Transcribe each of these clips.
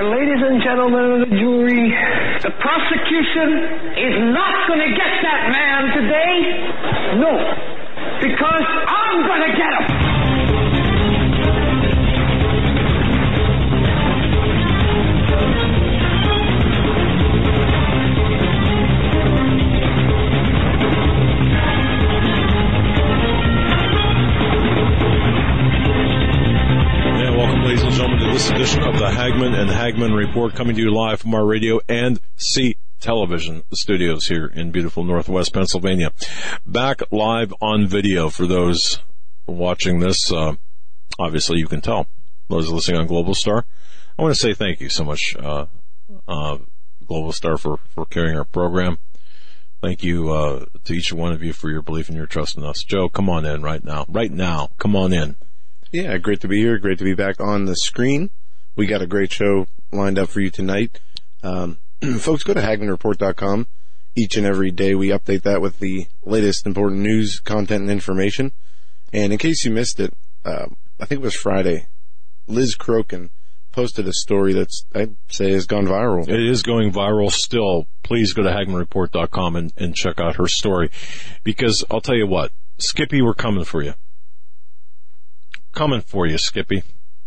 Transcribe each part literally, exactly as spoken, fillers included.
And ladies and gentlemen of the jury, the prosecution is not going to get that man today. No, because I'm going to get him. Ladies and gentlemen, to this edition of the Hagmann and Hagmann Report, coming to you live from our radio and C television studios here in beautiful Northwest Pennsylvania. Back live on video for those watching this. Uh, obviously, you can tell. Those listening on Global Star, I want to say thank you so much, uh, uh, Global Star, for, for carrying our program. Thank you uh, to each one of you for your belief and your trust in us. Joe, come on in right now. Right now, come on in. Yeah, great to be here. Great to be back on the screen. We got a great show lined up for you tonight. Um, folks, go to Hagmann Report dot com. Each and every day we update that with the latest important news, content, and information. And in case you missed it, uh, I think it was Friday, Liz Crokin posted a story that's, I'd say, has gone viral. It is going viral still. Please go to Hagmann Report dot com and, and check out her story. Because I'll tell you what, Skippy, we're coming for you. Coming for you, Skippy.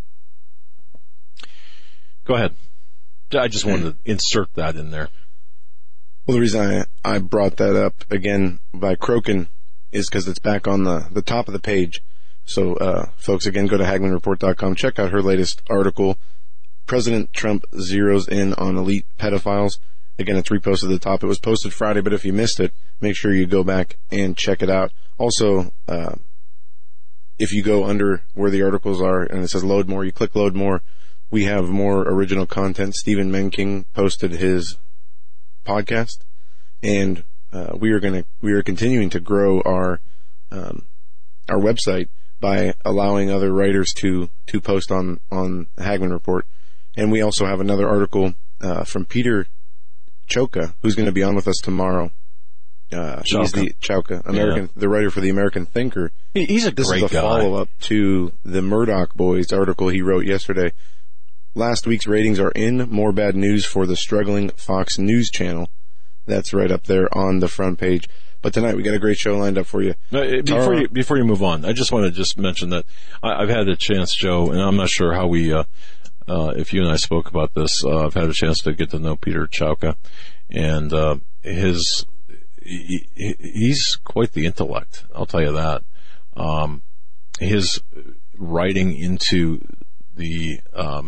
Go ahead. I just wanted to insert that in there. Well, the reason I, I brought that up again by Crokin is because it's back on the, the top of the page. So, uh, folks, again, go to Hagmann Report dot com. Check out her latest article, President Trump Zeroes In on Elite Pedophiles. Again, it's reposted at the top. It was posted Friday, but if you missed it, make sure you go back and check it out. Also, uh, if you go under where the articles are and it says load more, you click load more. We have more original content. Stephen Menking posted his podcast, and uh, we are going to we are continuing to grow our um, our website by allowing other writers to to post on on the Hagmann Report. And we also have another article uh, from Peter Choka, who's going to be on with us tomorrow. Uh, he's the Chauka, American, yeah. the writer for the American Thinker. He, he's a this great guy. This is a follow-up to the Murdoch Boys article he wrote yesterday. Last week's ratings are in. More bad news for the struggling Fox News channel. That's right up there on the front page. But tonight we got a great show lined up for you. No, before you before you move on, I just want to just mention that I, I've had a chance, Joe, and I'm not sure how we, uh, uh, if you and I spoke about this. Uh, I've had a chance to get to know Peter Chauka, and uh, his. He, he's quite the intellect, I'll tell you that. Um, his writing into the, um,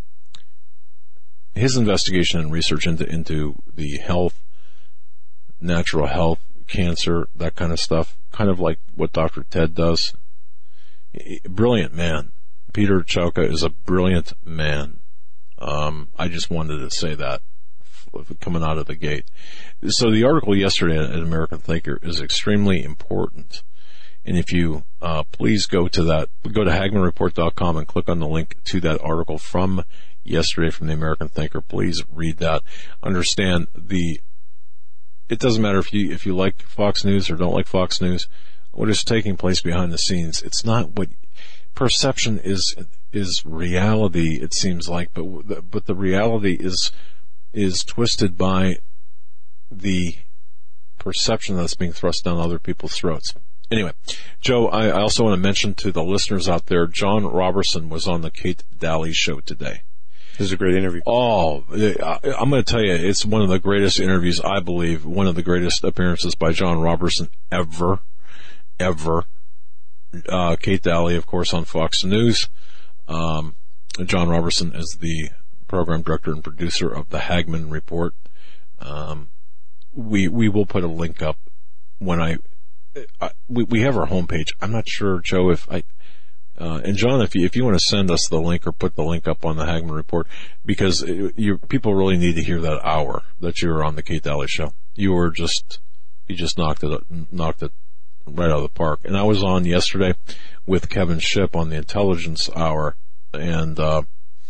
his investigation and research into, into the health, natural health, cancer, that kind of stuff, kind of like what Doctor Ted does. Brilliant man. Peter Chauka is a brilliant man. Um, I just wanted to say that coming out of the gate. So the article yesterday at American Thinker is extremely important. And if you uh, please go to that, go to Hagmann Report dot com and click on the link to that article from yesterday from the American Thinker. Please read that. Understand the. It doesn't matter if you if you like Fox News or don't like Fox News. What is taking place behind the scenes? It's not what perception is is reality. It seems like, but but the reality is. is twisted by the perception that's being thrust down other people's throats. Anyway, Joe, I also want to mention to the listeners out there, John Robertson was on the Kate Daly show today. This is a great interview. Oh, I'm going to tell you, it's one of the greatest interviews, I believe, one of the greatest appearances by John Robertson ever, ever. Uh, Kate Daly, of course, on Fox News. Um, John Robertson is the program director and producer of the Hagmann Report. Um, we we will put a link up when I, I we we have our homepage. I'm not sure, Joe, if I uh, and John, if you if you want to send us the link or put the link up on the Hagmann Report, because it, you people really need to hear that hour that you were on the Kate Daly show. You were just you just knocked it knocked it right out of the park. And I was on yesterday with Kevin Shipp on the Intelligence Hour, and uh,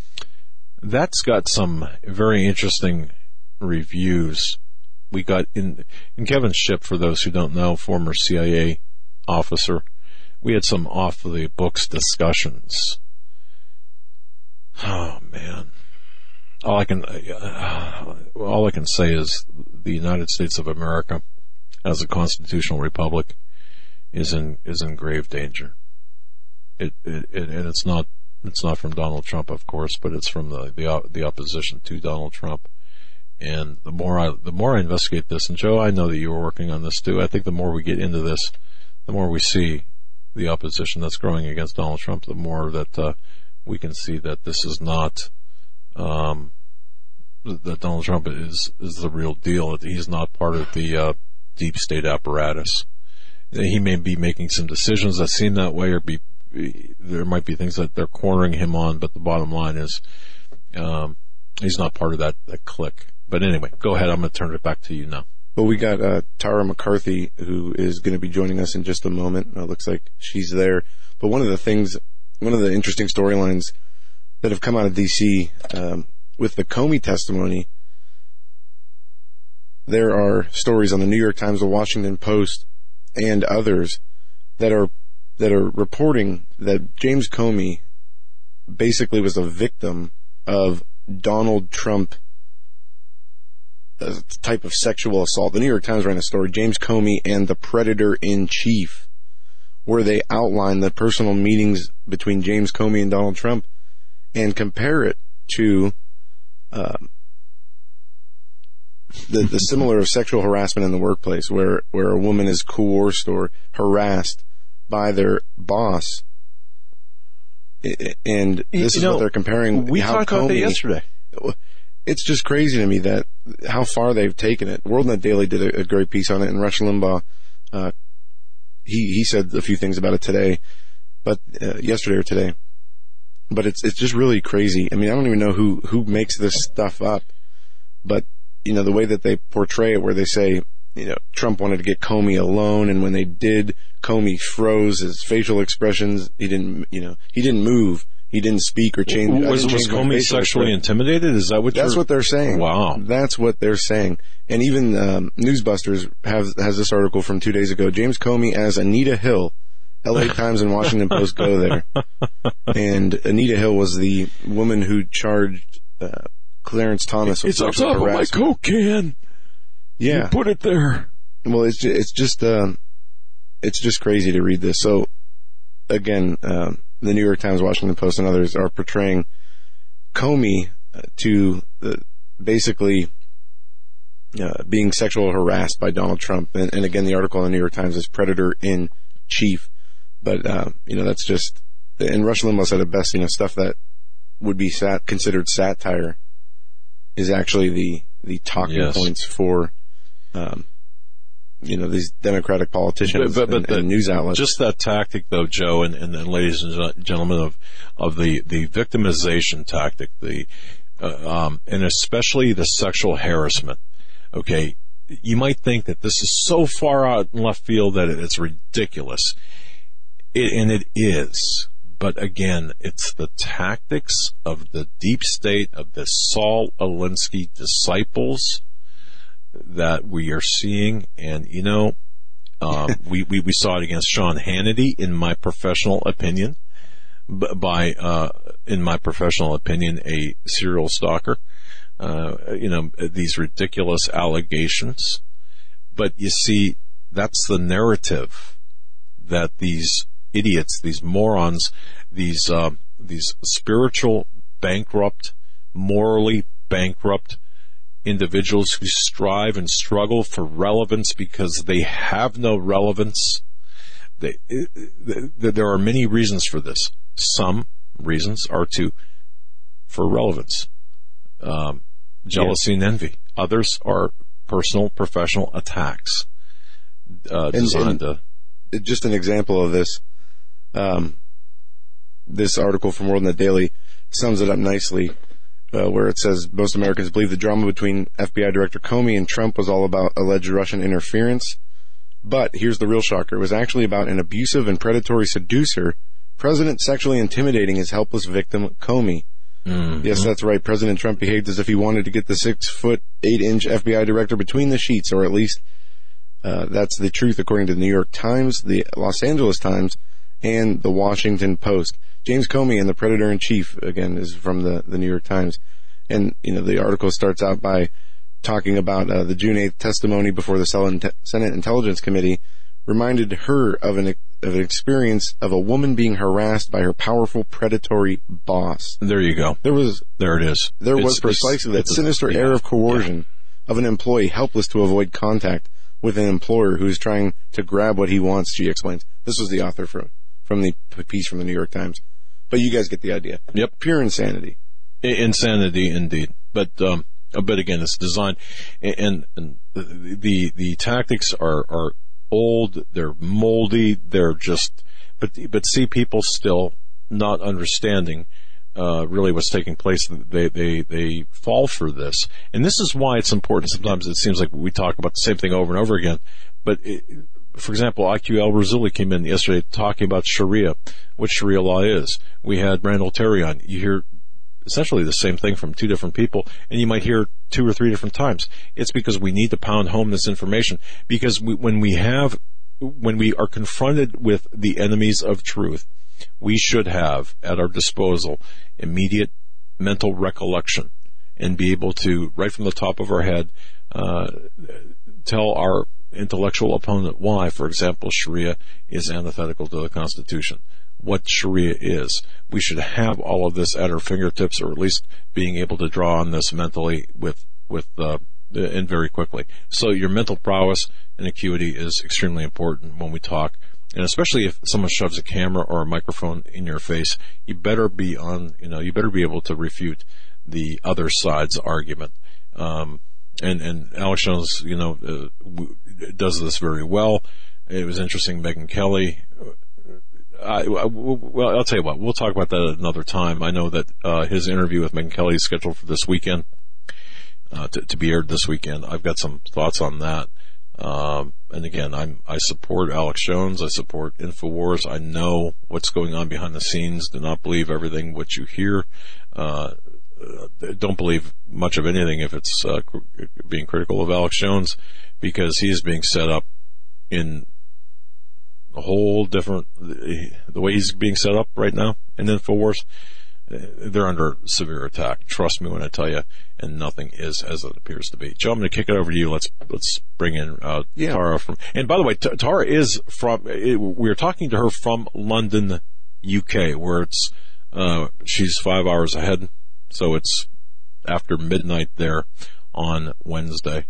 that's got some very interesting reviews. We got in, in Kevin Shipp, for those who don't know, former C I A officer. We had some off the books discussions. Oh man. all I can, uh, all I can say is the United States of America, as a constitutional republic, is in is in grave danger. It, it, it and it's not it's not from Donald Trump, of course, but it's from the the, the opposition to Donald Trump. And the more I the more I investigate this, and Joe, I know that you were working on this too. I think the more we get into this, the more we see the opposition that's growing against Donald Trump, the more that uh, we can see that this is not. Um, that Donald Trump is is the real deal. He's not part of the uh, deep state apparatus. He may be making some decisions that seem that way, or be there might be things that they're cornering him on. But the bottom line is, um, he's not part of that, that clique. But anyway, go ahead. I'm going to turn it back to you now. Well, we got uh, Tara McCarthy, who is going to be joining us in just a moment. It looks like she's there. But one of the things, one of the interesting storylines that have come out of D C um, with the Comey testimony, there are stories on the New York Times, the Washington Post, and others that are that are reporting that James Comey basically was a victim of Donald Trump, a type of sexual assault. The New York Times ran a story, James Comey and the Predator in Chief, where they outline the personal meetings between James Comey and Donald Trump and compare it to um, the, the similar of sexual harassment in the workplace, where, where a woman is coerced or harassed by their boss. And this you is know, what they're comparing. We how talked Comey, about that yesterday. It's just crazy to me that how far they've taken it. WorldNet Daily did a, a great piece on it, and Rush Limbaugh, uh, he he said a few things about it today, but uh, yesterday or today. But it's it's just really crazy. I mean, I don't even know who who makes this stuff up, but you know the way that they portray it, where they say, you know, Trump wanted to get Comey alone, and when they did, Comey froze. His facial expressions, he didn't, you know, he didn't move. He didn't speak or change. Was, was Comey sexually intimidated? Is that what That's what they're saying. Wow. That's what they're saying. And even um, Newsbusters has, has this article from two days ago. James Comey as Anita Hill. L A Times and Washington Post go there. And Anita Hill was the woman who charged uh, Clarence Thomas with it's on sexual top harassment. of my Coke can. Yeah. You put it there. Well, it's just, it's just, uh, it's just crazy to read this. So, again, um, the New York Times, Washington Post, and others are portraying Comey uh, to uh, basically uh, being sexual harassed by Donald Trump. And, and again, the article in the New York Times is Predator in Chief. But, uh, you know, that's just, and Rush Limbaugh said it best, you know, stuff that would be sat, considered satire is actually the, the talking yes. points for, um, you know, these Democratic politicians but, but, but and, the, and news outlets. Just that tactic, though, Joe, and, and, and ladies and gentlemen, of of the, the victimization tactic, the uh, um, and especially the sexual harassment. Okay, you might think that this is so far out in left field that it's ridiculous, it, and it is. But again, it's the tactics of the deep state, of the Saul Alinsky disciples that we are seeing. And, you know, um, we, we, we saw it against Sean Hannity, in my professional opinion, by, uh, in my professional opinion, a serial stalker. Uh, you know, these ridiculous allegations. But you see, that's the narrative that these idiots, these morons, these uh, these spiritual bankrupt, morally bankrupt individuals who strive and struggle for relevance because they have no relevance. They, they, there are many reasons for this. Some reasons are to for relevance, um, jealousy, yeah. and envy. Others are personal, professional attacks uh, designed and, and to. Just an example of this. Um, this article from WorldNet Daily sums it up nicely, uh, where it says most Americans believe the drama between F B I Director Comey and Trump was all about alleged Russian interference. But here's the real shocker. It was actually about an abusive and predatory seducer, President sexually intimidating his helpless victim, Comey. Mm-hmm. Yes, that's right. President Trump behaved as if he wanted to get the six foot, eight inch F B I director between the sheets, or at least uh, that's the truth according to the New York Times, the Los Angeles Times, and the Washington Post. James Comey and the Predator in Chief, again, is from the, the New York Times. And, you know, the article starts out by talking about uh, the June eighth testimony before the Senate Intelligence Committee reminded her of an of an experience of a woman being harassed by her powerful predatory boss. There you go. There was there it is. There it's, was precisely it's, that it's sinister a, yeah, air of coercion yeah. of an employee helpless to avoid contact with an employer who is trying to grab what he wants, she explains. This was the author from from the piece from the New York Times. But you guys get the idea. Yep. Pure insanity. Insanity indeed. But um but again, it's designed, and, and the the tactics are are old, they're moldy, they're just, but but see, people still not understanding uh, really what's taking place. They they they fall for this, and this is why it's important. Sometimes it seems like we talk about the same thing over and over again. But it, for example, I Q Al-Razuli came in yesterday talking about Sharia, what Sharia law is. We had Randall Terry on. You hear essentially the same thing from two different people, and you might hear two or three different times. It's because we need to pound home this information, because we, when we have, when we are confronted with the enemies of truth, we should have at our disposal immediate mental recollection and be able to, right from the top of our head, uh, tell our intellectual opponent why, for example, Sharia is antithetical to the Constitution. What Sharia is. We should have all of this at our fingertips, or at least being able to draw on this mentally with, with, uh, and very quickly. So your mental prowess and acuity is extremely important when we talk. And especially if someone shoves a camera or a microphone in your face, you better be on, you know, you better be able to refute the other side's argument. Um, and, and Alex Jones, you know, uh, w- does this very well. It was interesting. Megyn Kelly, I, I, well, I'll tell you what, we'll talk about that at another time. I know that uh, his interview with Megyn Kelly is scheduled for this weekend, uh, to, to be aired this weekend. I've got some thoughts on that. Um, and again, I'm, I support Alex Jones. I support InfoWars. I know what's going on behind the scenes. Do not believe everything what you hear. Uh, don't believe much of anything if it's uh, being critical of Alex Jones, because he is being set up in a whole different, the way he's being set up right now in InfoWars, they're under severe attack. Trust me when I tell you, and nothing is as it appears to be. Joe, I'm going to kick it over to you. Let's let's bring in uh, yeah. Tara from. And by the way, T- Tara is from. It, we're talking to her from London, U K, where it's uh, she's five hours ahead, so it's after midnight there on Wednesday.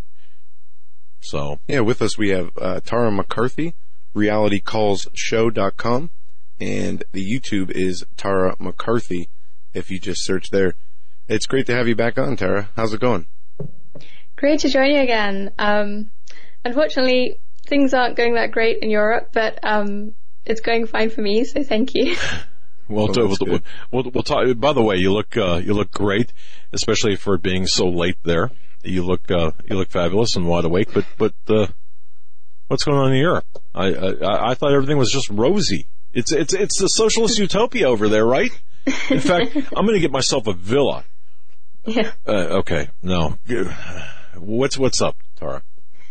So yeah, with us we have uh, Tara McCarthy. reality calls show dot com, and the YouTube is Tara McCarthy if you just search there. It's great to have you back on, Tara. How's it going? Great to join you again. Um, unfortunately, things aren't going that great in Europe, but um, it's going fine for me, so thank you. Well, well, we'll, we'll, we'll talk. By the way, you look uh, you look great, especially for being so late there. You look uh, you look fabulous and wide awake. But but uh, what's going on in Europe? I, I I thought everything was just rosy. It's it's it's the socialist utopia over there, right? In fact, I'm going to get myself a villa. Yeah. Uh, okay. No. What's what's up, Tara?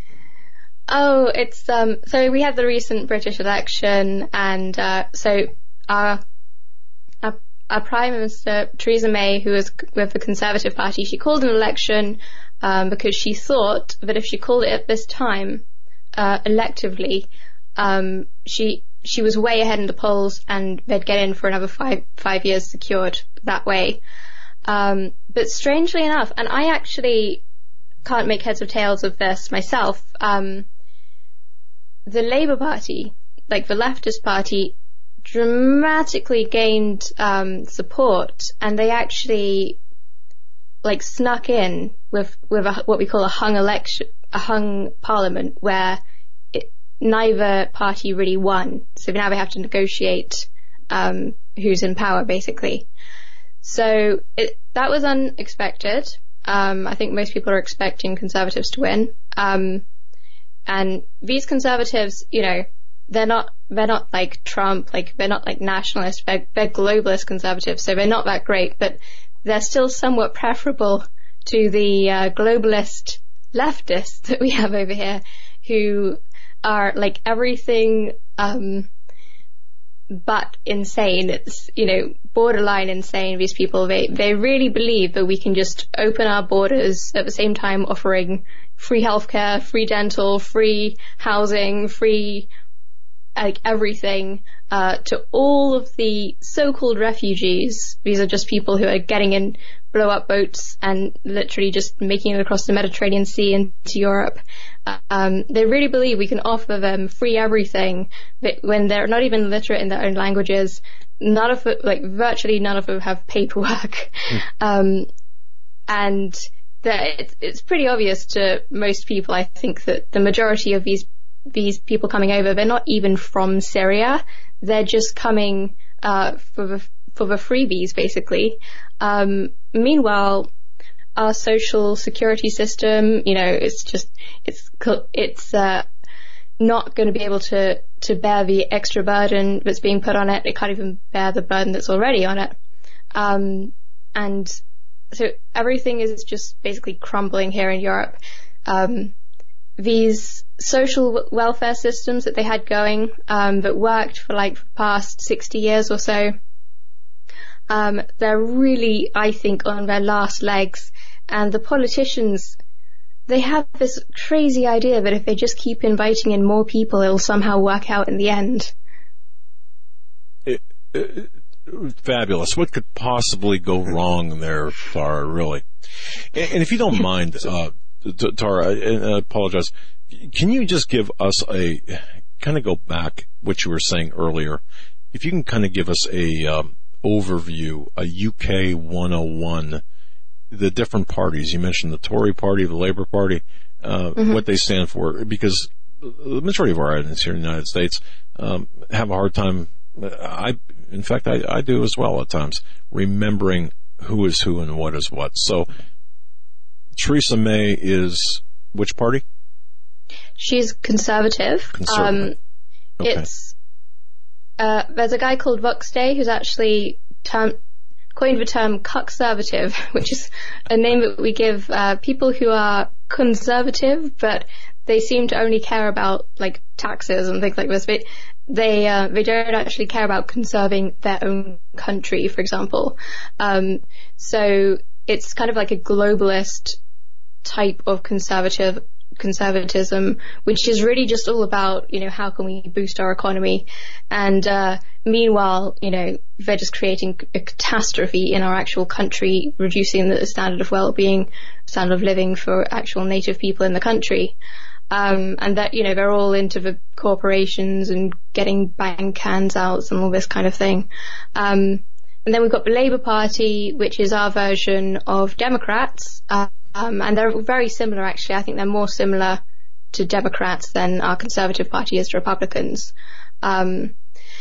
Oh, it's um. So we had the recent British election, and uh, so our, our our Prime Minister Theresa May, who was with the Conservative Party, she called an election um, because she thought that if she called it at this time, uh, electively, um, she she was way ahead in the polls, and they'd get in for another five five years secured that way. Um, but strangely enough, and I actually can't make heads or tails of this myself, um, the Labour Party, like the leftist party, dramatically gained um, support, and they actually like snuck in with with a, what we call a hung election, a hung parliament, where it, neither party really won. So now they have to negotiate um, who's in power, basically. So it, that was unexpected. Um, I think most people are expecting Conservatives to win. Um, and these Conservatives, you know, they're not, they're not like Trump, like they're not like nationalists, they're, they're globalist Conservatives, so they're not that great, but they're still somewhat preferable to the uh, globalist leftists that we have over here, who are like everything, um, but insane. It's, you know, borderline insane, these people. They, they really believe that we can just open our borders at the same time offering free healthcare, free dental, free housing, free, like, everything, uh, to all of the so-called refugees. These are just people who are getting in blow-up boats and literally just making it across the Mediterranean Sea into Europe. Um, they really believe we can offer them free everything when they're not even literate in their own languages. None of it, like virtually none of them have paperwork. Mm. Um, and that it's, it's pretty obvious to most people, I think, that the majority of these these people coming over, they're not even from Syria. They're just coming uh, for the for the freebies, basically. Um, meanwhile, our social security system, you know, it's just it's it's uh, not going to be able to to bear the extra burden that's being put on it. It can't even bear the burden that's already on it. Um, and so everything is just basically crumbling here in Europe. Um, these social welfare systems that they had going, um, that worked for like the past sixty years or so, um, they're really, I think, on their last legs. And the politicians, they have this crazy idea that if they just keep inviting in more people, it'll somehow work out in the end. It, it, fabulous. What could possibly go wrong there, Tara, really? And, and if you don't mind, uh, Tara, I, I apologize. Can you just give us a, kind of go back what you were saying earlier? If you can kind of give us a um, overview, a U K one oh one, the different parties. You mentioned the Tory party, the Labour Party, uh, mm-hmm. what they stand for, because the majority of our audience here in the United States um, have a hard time, I, in fact, I, I do as well at times, remembering who is who and what is what. So Theresa May is which party? She's conservative. Conservative. Um, okay. It's uh, there's a guy called Vox Day who's actually term, coined the term cuckservative, which is a name that we give uh, people who are conservative, but they seem to only care about like taxes and things like this. They they, uh, they don't actually care about conserving their own country, for example. Um, so it's kind of like a globalist type of conservative conservatism, which is really just all about, you know, how can we boost our economy? And uh, meanwhile, you know, they're just creating a catastrophe in our actual country, reducing the standard of well-being, standard of living for actual native people in the country. Um, and that, you know, they're all into the corporations and getting bank handouts and all this kind of thing. Um, and then we've got the Labour Party, which is our version of Democrats. Uh, Um, and they're very similar, actually. I think they're more similar to Democrats than our Conservative Party is to Republicans. Um,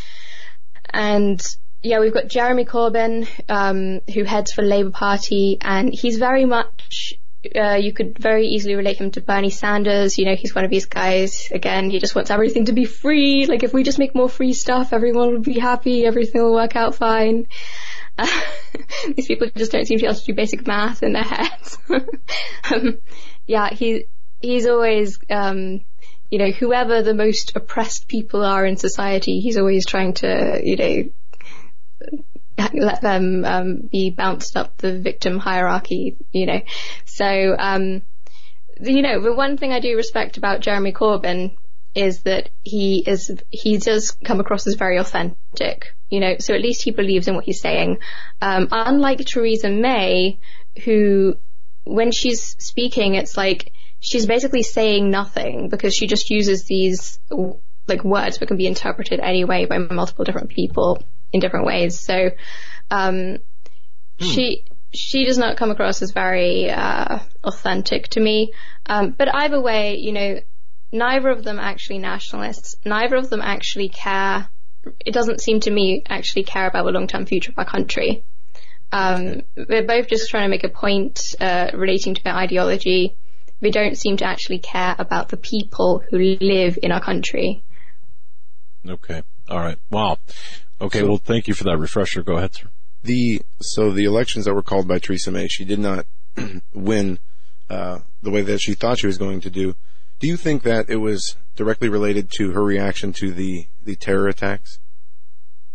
and, yeah, we've got Jeremy Corbyn, um, who heads for the Labour Party, and he's very much, uh, you could very easily relate him to Bernie Sanders. You know, he's one of these guys, again, he just wants everything to be free. Like, if we just make more free stuff, everyone will be happy, everything will work out fine. Uh, these people just don't seem to be able to do basic math in their heads. um, yeah, he he's always, um, you know, whoever the most oppressed people are in society, he's always trying to, you know, let them um, be bounced up the victim hierarchy, you know. So, um, you know, the one thing I do respect about Jeremy Corbyn is that he is he does come across as very authentic, you know, so at least he believes in what he's saying. Um, unlike Theresa May, who, when she's speaking, it's like she's basically saying nothing because she just uses these like words that can be interpreted anyway by multiple different people in different ways. So um, hmm. she she does not come across as very uh, authentic to me. Um, but either way, you know, neither of them actually nationalists. Neither of them actually care. It doesn't seem to me actually care about the long-term future of our country. Um, they're both just trying to make a point uh, relating to their ideology. They don't seem to actually care about the people who live in our country. Okay. All right. Wow. Okay. So, well, thank you for that refresher. Go ahead, sir. The so the elections that were called by Theresa May, she did not win uh, the way that she thought she was going to do. Do you think that it was directly related to her reaction to the, the terror attacks?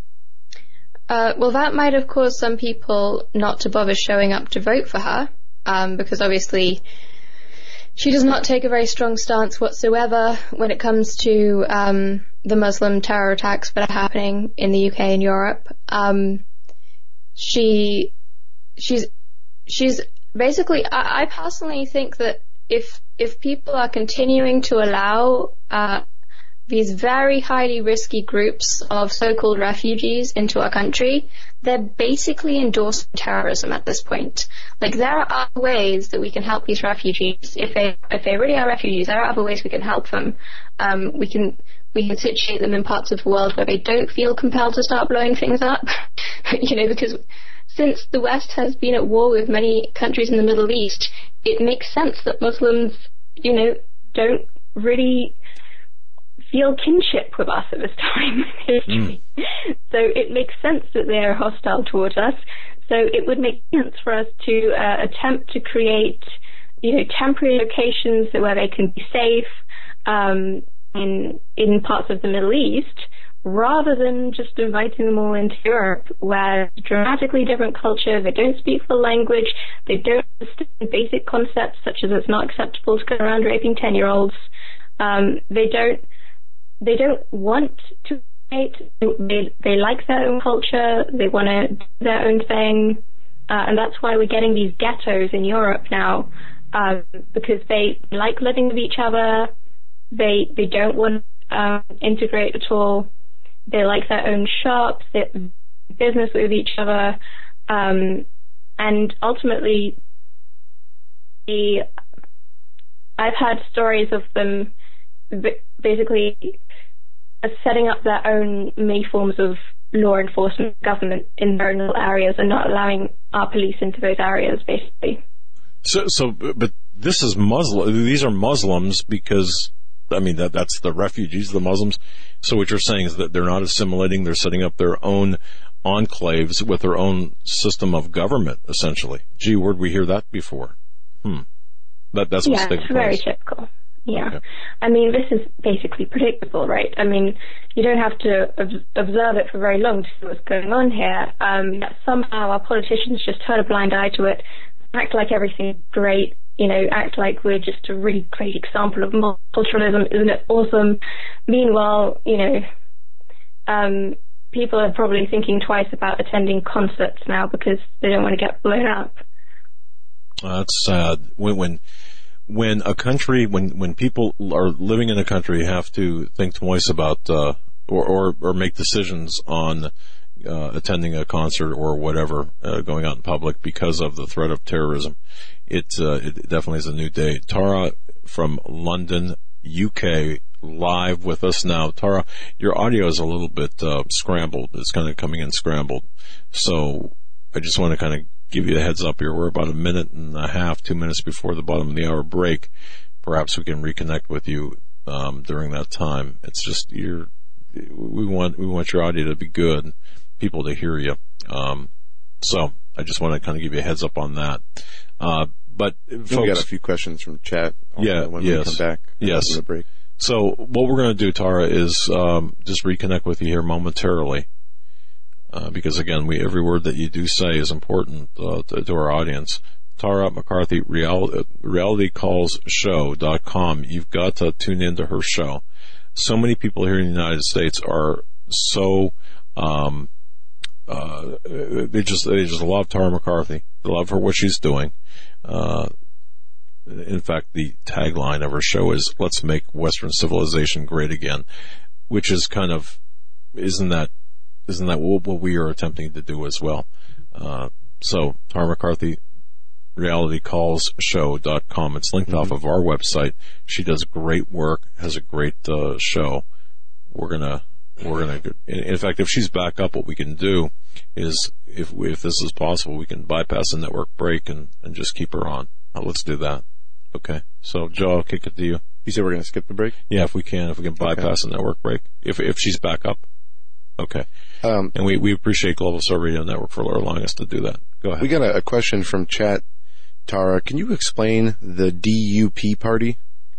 Uh, well, that might have caused some people not to bother showing up to vote for her, um, because obviously she does not take a very strong stance whatsoever when it comes to um, the Muslim terror attacks that are happening in the U K and Europe. Um, she, she's, she's basically. I, I personally think that if if people are continuing to allow uh, these very highly risky groups of so-called refugees into our country, they're basically endorsing terrorism at this point. Like, there are other ways that we can help these refugees. If they if they really are refugees, there are other ways we can help them. Um, we can we can situate them in parts of the world where they don't feel compelled to start blowing things up. You know, because since the West has been at war with many countries in the Middle East, it makes sense that Muslims, you know, don't really feel kinship with us at this time in history. Mm. So it makes sense that they are hostile towards us. So it would make sense for us to uh, attempt to create, you know, temporary locations where they can be safe um, in in parts of the Middle East, rather than just inviting them all into Europe, where it's a dramatically different culture, they don't speak the language, they don't understand basic concepts such as it's not acceptable to go around raping ten-year-olds. Um, they don't they don't want to hate. They they like their own culture. They want to do their own thing, uh, and that's why we're getting these ghettos in Europe now, um, because they like living with each other. They they don't want to um, integrate at all. They like their own shops, they business with each other, um, and ultimately, the, I've had stories of them basically setting up their own many forms of law enforcement government in their own little areas and not allowing our police into those areas, basically. So, so, but this is Muslim. These are Muslims because, I mean, that that's the refugees, the Muslims. So what you're saying is that they're not assimilating, they're setting up their own enclaves with their own system of government, essentially. Gee, where'd we hear that before? Hmm. That, that's what's yeah, taking it's place. Very typical. Yeah. Okay. I mean, this is basically predictable, right? I mean, you don't have to ob- observe it for very long to see what's going on here. Um, somehow our politicians just turn a blind eye to it, act like everything's great, you know, act like we're just a really great example of multiculturalism. Isn't it awesome? Meanwhile, you know, um, people are probably thinking twice about attending concerts now because they don't want to get blown up. Uh, that's sad. When, when, when a country, when, when people are living in a country have to think twice about, uh, or, or, or make decisions on, uh, attending a concert or whatever, uh, going out in public because of the threat of terrorism. It, uh, it definitely is a new day. Tara from London, U K, live with us now. Tara, your audio is a little bit, uh, scrambled. It's kind of coming in scrambled. So I just want to kind of give you a heads up here. We're about a minute and a half, two minutes before the bottom of the hour break. Perhaps we can reconnect with you, um, during that time. It's just, you're, we want, we want your audio to be good, people to hear you. Um, so I just want to kind of give you a heads up on that. Uh, but folks, we got a few questions from chat. Yeah. When yes. we come back. Yes. The break. So what we're going to do, Tara, is, um, just reconnect with you here momentarily. Uh, because again, we, every word that you do say is important, uh, to, to our audience. Tara McCarthy, real, reality calls show dot com. You've got to tune into her show. So many people here in the United States are so, um, uh, they just, they just love Tara McCarthy. They love her, what she's doing. Uh, in fact, the tagline of her show is, let's make Western civilization great again, which is kind of, isn't that, isn't that what we are attempting to do as well? Uh, so Tara McCarthy, reality calls show dot com. It's linked mm-hmm. off of our website. She does great work, has a great, uh, show. We're gonna, we're gonna, in fact, if she's back up, what we can do is, if we, if this is possible, we can bypass the network break and, and just keep her on. Uh, let's do that. Okay. So Joe, I'll kick it to you. You said we're gonna skip the break? Yeah, if we can, if we can bypass okay. the network break. If, if she's back up. Okay. Um, and we, we appreciate Global Star Radio Network for allowing us to do that. Go ahead. We got a, a question from chat. Tara, can you explain the D U P party?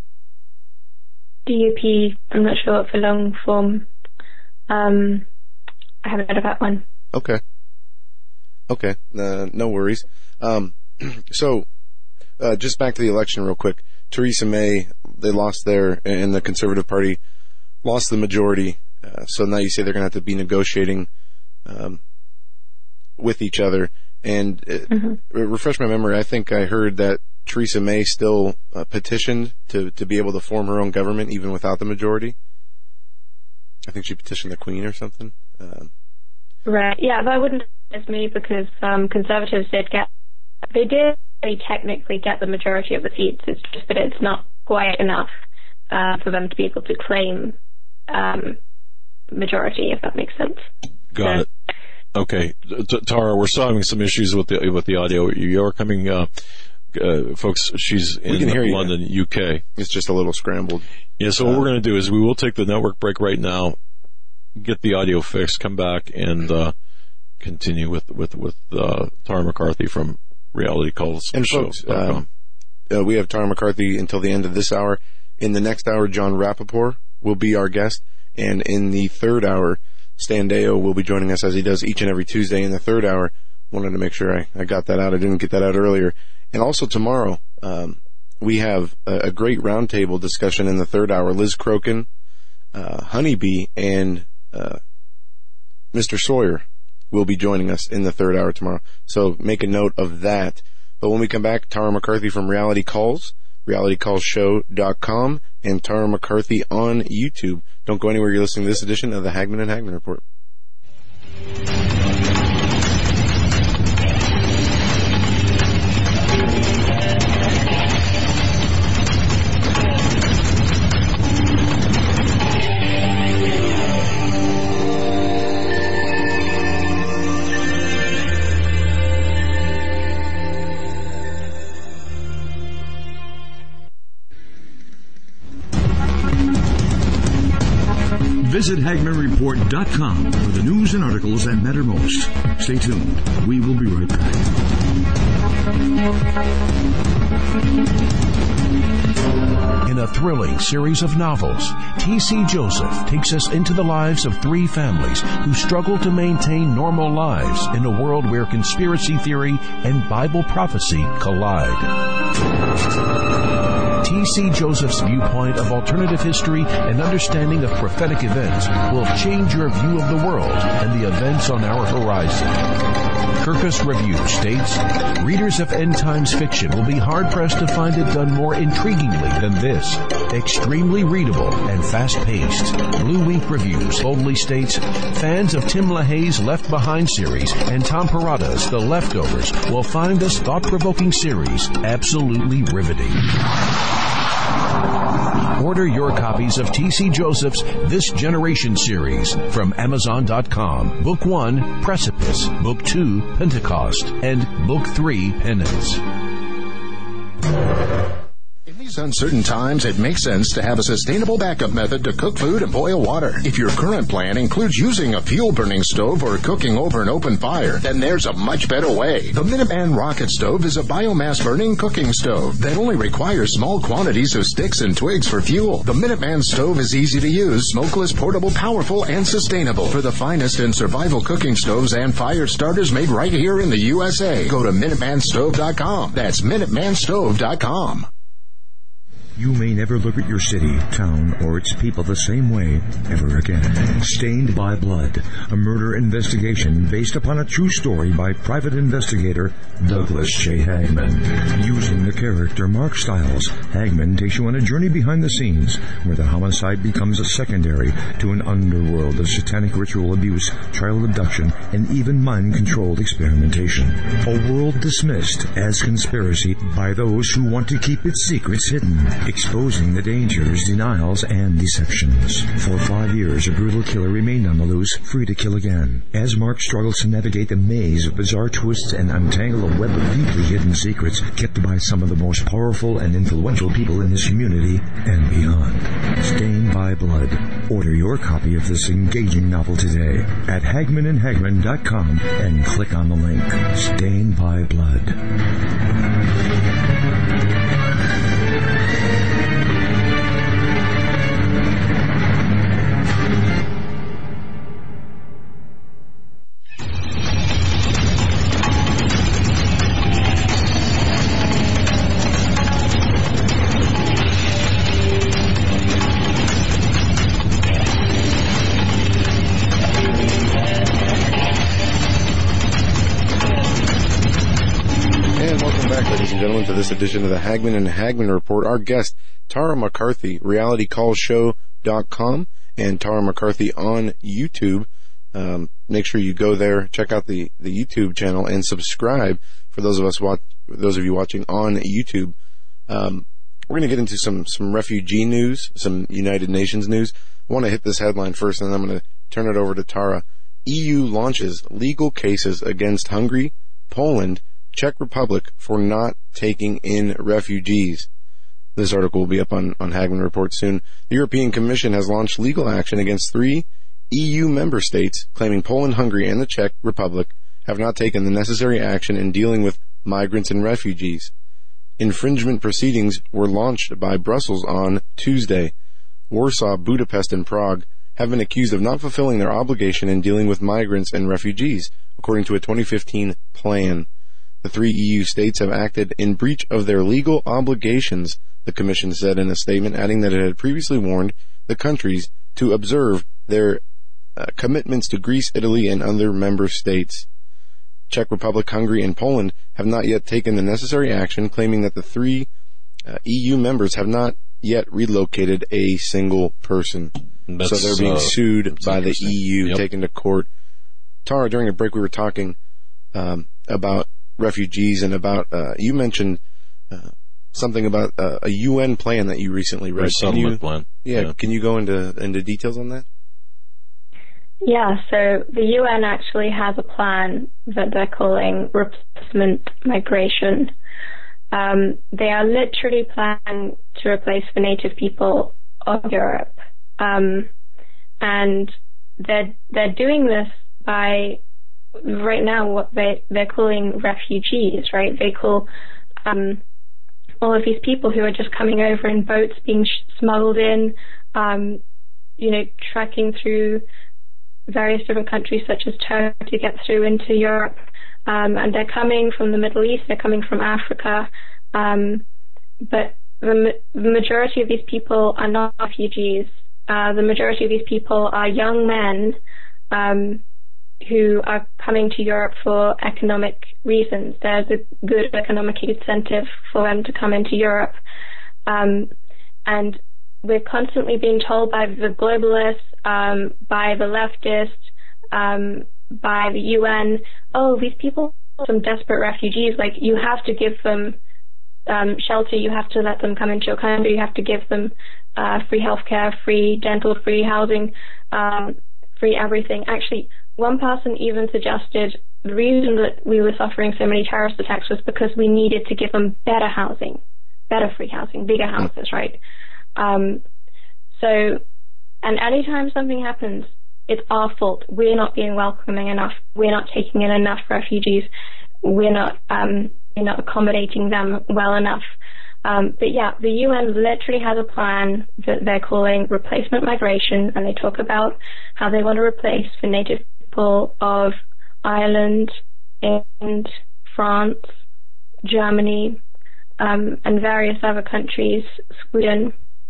D U P, I'm not sure what for long form. Um, I haven't heard of that one. Okay. Okay. Uh, no worries. Um, so, uh, just back to the election real quick. Theresa May, they lost there, and the Conservative Party lost the majority. Uh, so now you say they're going to have to be negotiating um, with each other. And uh, mm-hmm. refresh my memory, I think I heard that Theresa May still uh, petitioned to, to be able to form her own government even without the majority. I think she petitioned the Queen or something. Um, right, yeah, that wouldn't surprise me because um, Conservatives did get, they did technically get the majority of the seats. It's just that it's not quite enough uh, for them to be able to claim um, majority, if that makes sense. Got so, it. Okay, T- Tara, we're still having some issues with the with the audio. You are coming, uh, uh, folks. She's in can hear London, you. U K. It's just a little scrambled. Yeah. So uh, what we're going to do is we will take the network break right now, get the audio fixed, come back, and uh, continue with with with uh, Tara McCarthy from Reality Calls. And folks, um, uh, we have Tara McCarthy until the end of this hour. In the next hour, John Rappaport will be our guest, and in the third hour, Stan Deyo will be joining us as he does each and every Tuesday in the third hour. Wanted to make sure I, I got that out. I didn't get that out earlier. And also tomorrow, um, we have a, a great roundtable discussion in the third hour. Liz Crokin, uh, Honeybee, and uh, Mister Sawyer will be joining us in the third hour tomorrow. So make a note of that. But when we come back, Tara McCarthy from Reality Calls, reality calls show dot com, and Tara McCarthy on YouTube. Don't go anywhere. You're listening to this edition of the Hagman and Hagman Report. Visit Hagman Report dot com for the news and articles that matter most. Stay tuned. We will be right back. In a thrilling series of novels, T C Joseph takes us into the lives of three families who struggle to maintain normal lives in a world where conspiracy theory and Bible prophecy collide. T C Joseph's viewpoint of alternative history and understanding of prophetic events will change your view of the world and the events on our horizon. Kirkus Review states, readers of end times fiction will be hard-pressed to find it done more intriguingly than this. Extremely readable and fast-paced. Blue Wink Reviews boldly states, fans of Tim LaHaye's Left Behind series and Tom Perrotta's The Leftovers will find this thought-provoking series absolutely riveting. Order your copies of T C Joseph's This Generation series from Amazon dot com. Book one, Precipice. Book two, Pentecost. And Book three, Penance. In these uncertain times, it makes sense to have a sustainable backup method to cook food and boil water. If your current plan includes using a fuel-burning stove or cooking over an open fire, then there's a much better way. The Minuteman Rocket Stove is a biomass-burning cooking stove that only requires small quantities of sticks and twigs for fuel. The Minuteman Stove is easy to use, smokeless, portable, powerful, and sustainable. For the finest in survival cooking stoves and fire starters made right here in the U S A, go to Minuteman Stove dot com. That's Minuteman Stove dot com. You may never look at your city, town, or its people the same way ever again. Stained by Blood, a murder investigation based upon a true story by private investigator Douglas J. Hagman. Using the character Mark Stiles, Hagman takes you on a journey behind the scenes where the homicide becomes a secondary to an underworld of satanic ritual abuse, child abduction, and even mind-controlled experimentation. A world dismissed as conspiracy by those who want to keep its secrets hidden. Exposing the dangers, denials, and deceptions. For five years, a brutal killer remained on the loose, free to kill again. As Mark struggles to navigate the maze of bizarre twists and untangle a web of deeply hidden secrets kept by some of the most powerful and influential people in his community and beyond. Stained by Blood. Order your copy of this engaging novel today at Hagman and Hagman dot com and click on the link. Stained by Blood. this edition of the Hagman and Hagman Report. Our guest, Tara McCarthy, reality call show dot com and Tara McCarthy on YouTube. Um, make sure you go there, check out the, the YouTube channel, and subscribe for those of us watch, those of you watching on YouTube. Um, we're going to get into some, some refugee news, some United Nations news. I want to hit this headline first, and then I'm going to turn it over to Tara. E U launches legal cases against Hungary, Poland, Czech Republic for not taking in refugees. This article will be up on, on Hagman Report soon. The European Commission has launched legal action against three E U member states, claiming Poland, Hungary, and the Czech Republic have not taken the necessary action in dealing with migrants and refugees. Infringement proceedings were launched by Brussels on Tuesday. Warsaw, Budapest, and Prague have been accused of not fulfilling their obligation in dealing with migrants and refugees, according to a twenty fifteen plan. The three E U states have acted in breach of their legal obligations, the Commission said in a statement, adding that it had previously warned the countries to observe their uh, commitments to Greece, Italy, and other member states. Czech Republic, Hungary, and Poland have not yet taken the necessary action, claiming that the three uh, E U members have not yet relocated a single person. That's, so they're being uh, sued by the E U, yep. taken to court. Tara, during a break we were talking um, about refugees and about, uh, you mentioned uh, something about uh, a U N plan that you recently read. A settlement you, plan. Yeah, yeah, can you go into into details on that? Yeah, so the U N actually has a plan that they're calling replacement migration. Um, they are literally planning to replace the native people of Europe. Um, and they're, they're doing this by, right now, what they, they're calling refugees, right? They call, um, all of these people who are just coming over in boats, being smuggled in, um, you know, trekking through various different countries such as Turkey to get through into Europe. Um, and they're coming from the Middle East, they're coming from Africa. Um, but the, the majority of these people are not refugees. Uh, the majority of these people are young men um, who are coming to Europe for economic reasons. There's a good economic incentive for them to come into Europe. Um, and we're constantly being told by the globalists, um, by the leftists, um, by the U N, oh, these people are some desperate refugees. Like, you have to give them um, shelter. You have to let them come into your country. You have to give them uh, free healthcare, free dental, free housing, um, free everything. Actually, one person even suggested the reason that we were suffering so many terrorist attacks was because we needed to give them better housing, better free housing, bigger houses, right? Um, so, and anytime something happens, it's our fault. We're not being welcoming enough. We're not taking in enough refugees. We're not, um, we're not accommodating them well enough. Um, but yeah, the U N literally has a plan that they're calling replacement migration, and they talk about how they want to replace the native people of Ireland, England, France, Germany, um, and various other countries, Sweden.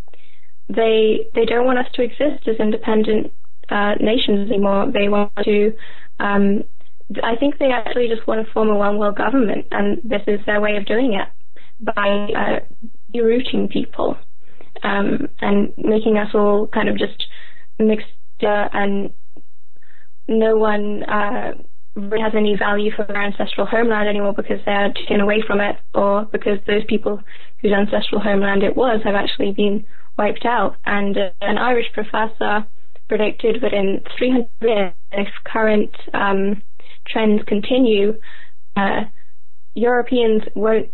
They they don't want us to exist as independent uh, nations anymore. They want to. Um, I think they actually just want to form a one world government, and this is their way of doing it, by uh, derouting people um, and making us all kind of just mixed uh, and no one uh, really has any value for their ancestral homeland anymore because they're taken away from it, or because those people whose ancestral homeland it was have actually been wiped out. And uh, an Irish professor predicted that in three hundred years, if current um, trends continue, uh, Europeans won't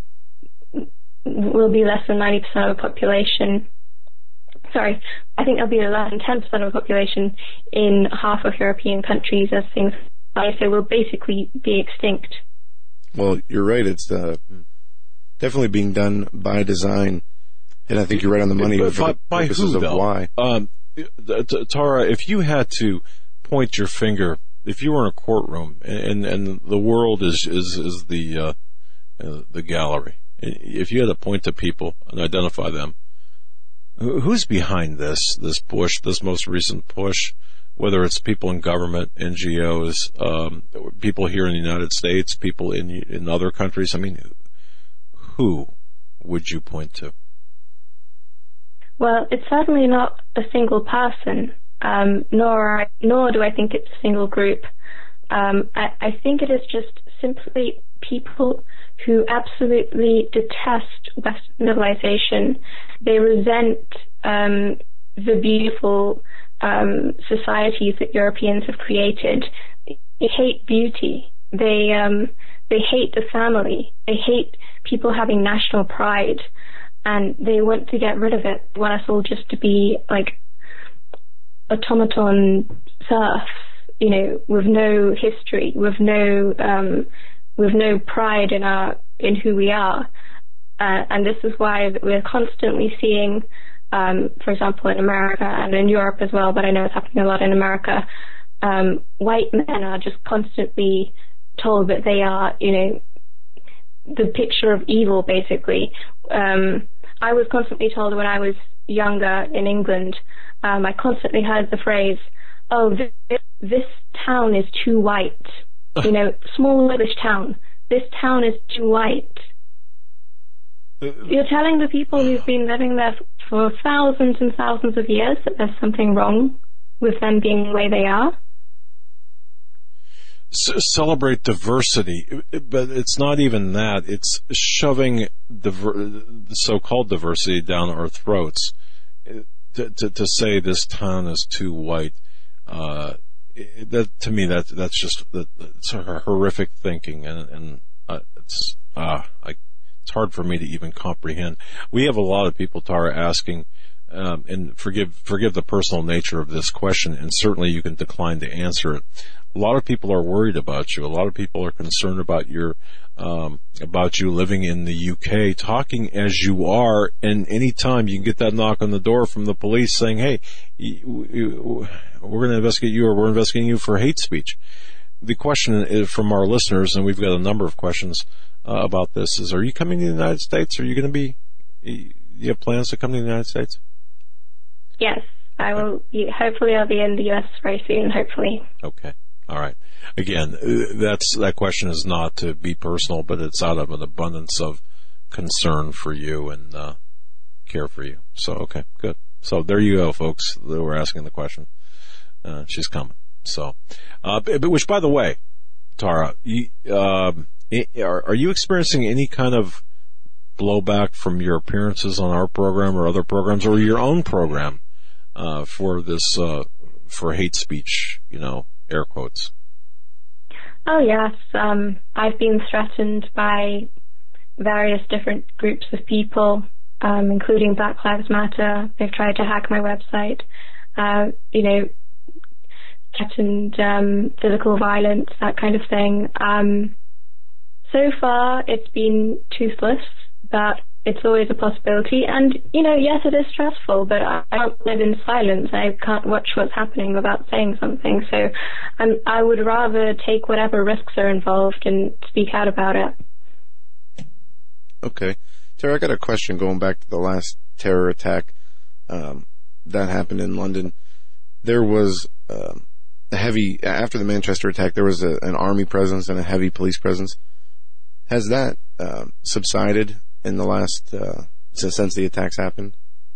will be less than ninety percent of the population. Sorry, I think there'll be less than ten percent of the population in half of European countries as things like so will basically be extinct. Well, you're right. It's uh, definitely being done by design, and I think you're right on the money by, for the by purposes who, of though? why. Um, Tara, if you had to point your finger, if you were in a courtroom and and the world is is is the uh, uh, the gallery, if you had to point to people and identify them, who's behind this this push, this most recent push? Whether it's people in government, N G Os, um, people here in the United States, people in in other countries. I mean, who would you point to? Well, it's certainly not a single person, um, nor nor do I think it's a single group. Um, I, I think it is just simply people who absolutely detest Western civilization. They resent um, the beautiful um, societies that Europeans have created. They hate beauty. They um, they hate the family. They hate people having national pride. And they want to get rid of it. They want us all just to be like automaton serfs, you know, with no history, with no, um, with no pride in our, in who we are. Uh, and this is why we're constantly seeing, um, for example, in America and in Europe as well, but I know it's happening a lot in America, um, white men are just constantly told that they are, you know, the picture of evil, basically. Um, I was constantly told when I was younger in England, um, I constantly heard the phrase, oh, this, this town is too white. You know, small English town. This town is too white. You're telling the people who've been living there for thousands and thousands of years that there's something wrong with them being the way they are? C- celebrate diversity, but it's not even that. It's shoving diver- the so-called diversity down our throats. To, to, to say this town is too white, uh, that to me that that's just that, it's a horrific thinking, and, and uh, it's uh, I, it's hard for me to even comprehend. We have a lot of people, Tara, asking. Um, and forgive forgive the personal nature of this question, and certainly you can decline to answer it. A lot of people are worried about you. A lot of people are concerned about your um, about you living in the U K, talking as you are, and any time you can get that knock on the door from the police saying, "Hey, we're going to investigate you, or we're investigating you for hate speech." The question is from our listeners, and we've got a number of questions uh, about this: is Are you coming to the United States? Are you going to be? You have plans to come to the United States? Yes, I will. Hopefully, I'll be in the U S very soon. Hopefully. Okay. All right. Again, that's that question is not to be personal, but it's out of an abundance of concern for you and uh, care for you. So, okay, good. So there you go, folks. They were asking the question. Uh, she's coming. So, uh, but, which, by the way, Tara, you, um, are, are you experiencing any kind of blowback from your appearances on our program or other programs, or your own program uh, for this uh, for hate speech? You know, air quotes. Oh yes, um, I've been threatened by various different groups of people, um, including Black Lives Matter. They've tried to hack my website. Uh, you know, threatened um, physical violence, that kind of thing. Um, so far, it's been toothless. But it's always a possibility. And, you know, yes, it is stressful, but I don't live in silence. I can't watch what's happening without saying something. So um, I would rather take whatever risks are involved and speak out about it. Okay. Tara, I got a question going back to the last terror attack um, that happened in London. There was um, a heavy, after the Manchester attack, there was a, an army presence and a heavy police presence. Has that uh, subsided in the last, uh, since, since the attacks happened?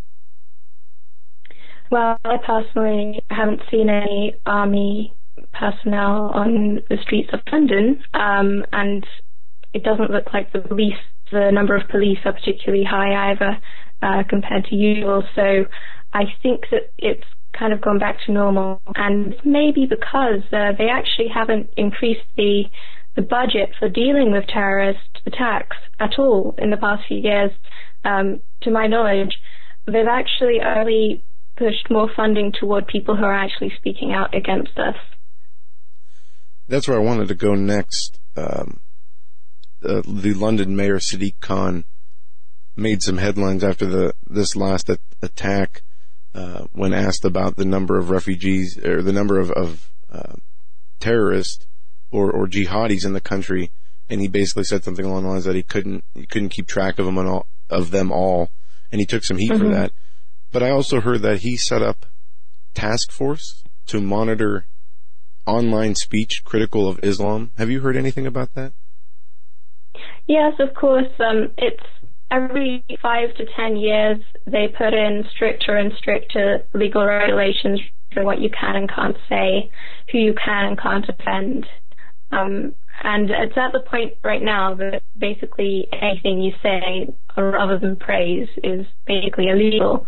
Well, I personally haven't seen any army personnel on the streets of London, um, and it doesn't look like the police, the number of police are particularly high either, uh, compared to usual, so I think that it's kind of gone back to normal, and maybe because uh, they actually haven't increased the the budget for dealing with terrorist attacks at all in the past few years. Um, to my knowledge, they've actually only pushed more funding toward people who are actually speaking out against us. That's where I wanted to go next. Um, uh, the London Mayor Sadiq Khan made some headlines after the this last a- attack uh, when asked about the number of refugees or the number of, of uh, terrorists or, or jihadis in the country, and he basically said something along the lines that he couldn't he couldn't keep track of them and all, of them all, and he took some heat mm-hmm. for that. But I also heard that he set up task force to monitor online speech critical of Islam. Have you heard anything about that? Yes, of course. Um, it's every five to ten years, they put in stricter and stricter legal regulations for what you can and can't say, who you can and can't offend. Um, and it's at the point right now that basically anything you say, other than praise, is basically illegal.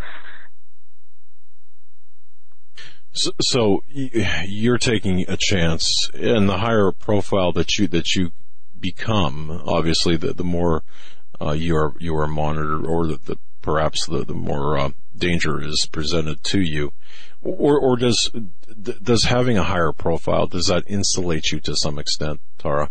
So, so you're taking a chance, and the higher profile that you that you become, obviously, the the more uh, you are you are monitored, or the, the perhaps the the more uh, danger is presented to you, or or does does having a higher profile, does that insulate you to some extent, Tara?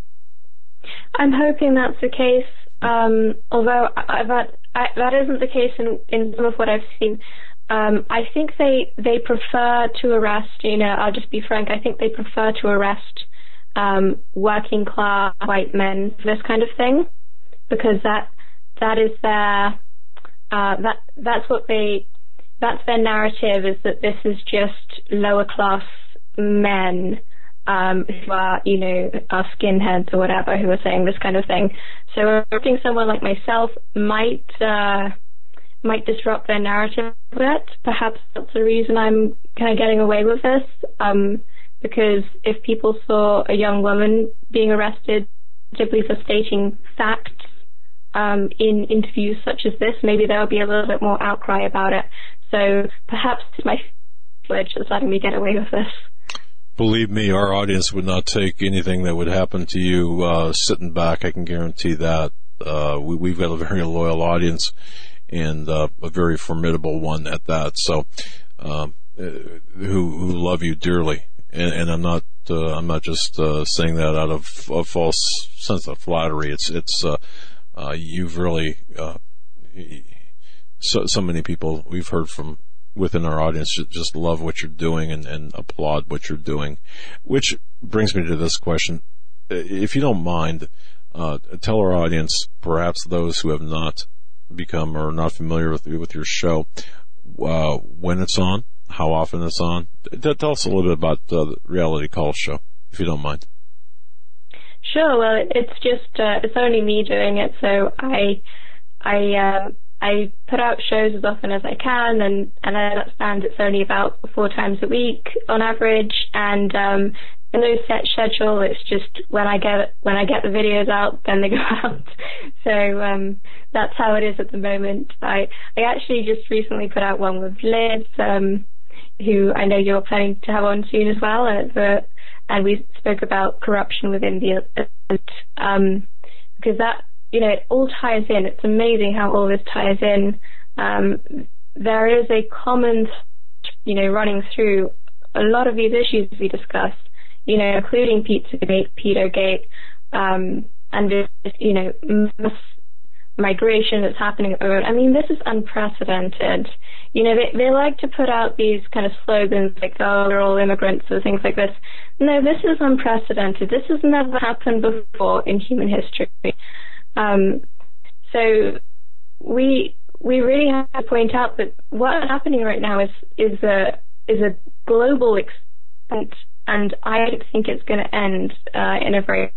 I'm hoping that's the case. Um, although I, that I, that isn't the case in in some of what I've seen. Um, I think they, they prefer to arrest, you know, I'll just be frank, I think they prefer to arrest um, working class white men for this kind of thing, because that that is their, uh, that that's what they, that's their narrative, is that this is just lower class men um, who are, you know, are skinheads or whatever, who are saying this kind of thing. So I think someone like myself might... Uh, might disrupt their narrative a bit. Perhaps that's the reason I'm kind of getting away with this, um, because if people saw a young woman being arrested simply for stating facts um, in interviews such as this, maybe there would be a little bit more outcry about it. So perhaps my privilege is letting me get away with this. Believe me, our audience would not take anything that would happen to you uh, sitting back. I can guarantee that. Uh, we, we've got a very loyal audience, and uh, a very formidable one at that. So, um, who who love you dearly, and, and I'm not uh, I'm not just uh, saying that out of a false sense of flattery. It's it's uh, uh, you've really uh, so so many people we've heard from within our audience just, just love what you're doing and, and applaud what you're doing, which brings me to this question. If you don't mind, uh, tell our audience, perhaps those who have not become or not familiar with with your show, uh, when it's on, how often it's on. Tell us a little bit about uh, the Reality Call show, if you don't mind. Sure. Well, it's just uh, it's only me doing it, so I I uh, I put out shows as often as I can, and and I understand it's only about four times a week on average, and um, no set schedule. It's just when I get when I get the videos out, then they go out. So um, that's how it is at the moment. I I actually just recently put out one with Liz, um, who I know you're planning to have on soon as well. Uh, the, and we spoke about corruption within the um, because that, you know, it all ties in. It's amazing how all this ties in. Um, there is a common, you know, running through a lot of these issues we discussed, you know, including Pizzagate, Pedogate, um, and this, you know, mass migration that's happening at the moment. I mean, this is unprecedented. You know, they, they like to put out these kind of slogans like, oh, we're all immigrants or things like this. No, this is unprecedented. This has never happened before in human history. Um, so we we really have to point out that what's happening right now is is a is a global extent, and I don't think it's going to end uh, in a very.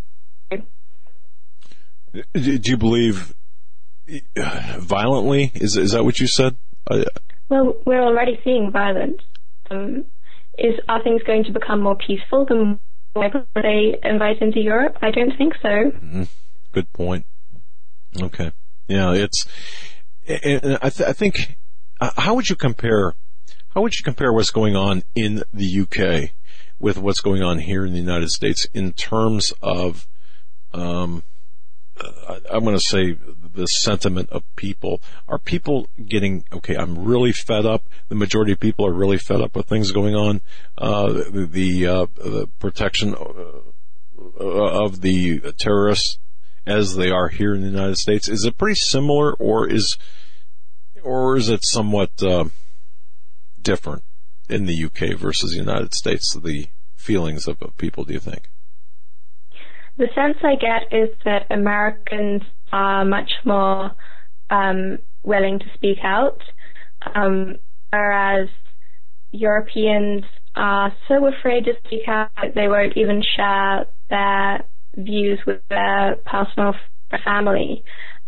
Do you believe violently? Is is that what you said? I, well, we're already seeing violence. Um, is are things going to become more peaceful than they invite into Europe? I don't think so. Mm-hmm. Good point. Okay. Yeah, it's. And I, th- I think. Uh, how would you compare? How would you compare what's going on in the U K with what's going on here in the United States in terms of? Um, uh, I'm going to say the sentiment of people. Are people getting, okay, I'm really fed up. The majority of people are really fed up with things going on. Uh, the the, uh, the protection of the terrorists as they are here in the United States. Is it pretty similar, or is, or is it somewhat uh, different in the U K versus the United States, the feelings of, of people, do you think? The sense I get is that Americans are much more um, willing to speak out, um, whereas Europeans are so afraid to speak out they won't even share their views with their personal family.